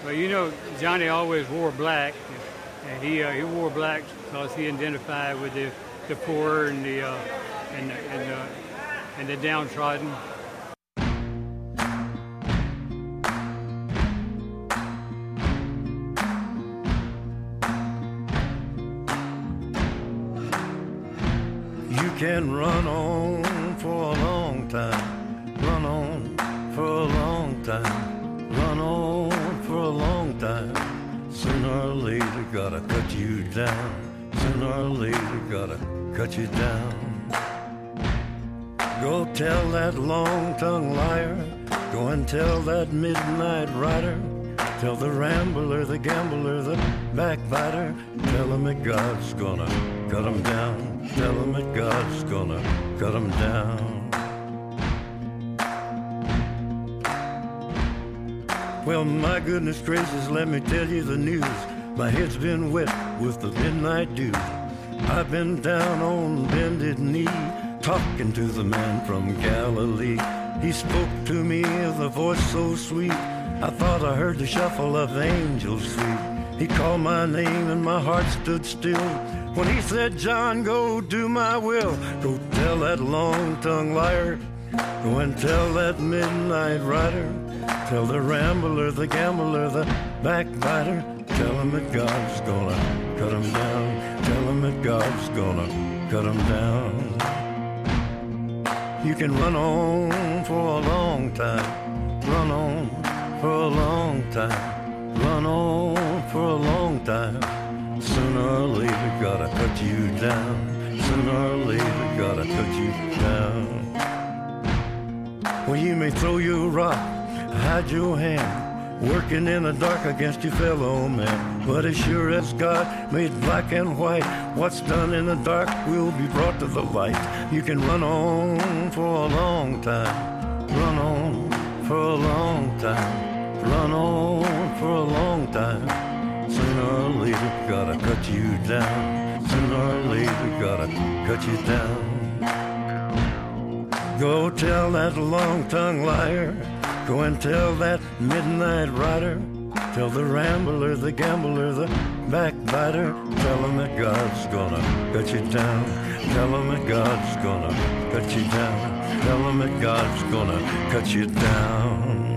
Well, you know, Johnny always wore black, and he wore black because he identified with the poor and the downtrodden. You can run on for a long time, run on for a long time, run on for a long time. Sooner or later gotta cut you down, sooner or later gotta cut you down. Go tell that long-tongued liar, go and tell that midnight rider, tell the rambler, the gambler, the backbiter, tell him that God's gonna cut him down, tell him that God's gonna cut him down. Well, my goodness gracious, let me tell you the news. My head's been wet with the midnight dew. I've been down on bended knee, talking to the man from Galilee. He spoke to me with a voice so sweet, I thought I heard the shuffle of angels sweet. He called my name and my heart stood still when he said, John, go do my will. Go tell that long-tongued liar, go and tell that midnight rider, tell the rambler, the gambler, the backbiter, tell him that God's gonna cut him down, tell him that God's gonna cut him down. You can run on for a long time, run on for a long time, run on for a long time. Sooner or later gotta cut you down, sooner or later gotta cut you down. Well, you may throw your rock, hide your hand, working in the dark against your fellow man. But as sure as God made black and white, what's done in the dark will be brought to the light. You can run on for a long time, run on for a long time, run on for a long time. Sooner or later gotta cut you down, sooner or later gotta cut you down. Go tell that long-tongued liar, go and tell that midnight rider, tell the rambler, the gambler, the backbiter, tell him that God's gonna cut you down, tell him that God's gonna cut you down, tell him that God's gonna cut you down.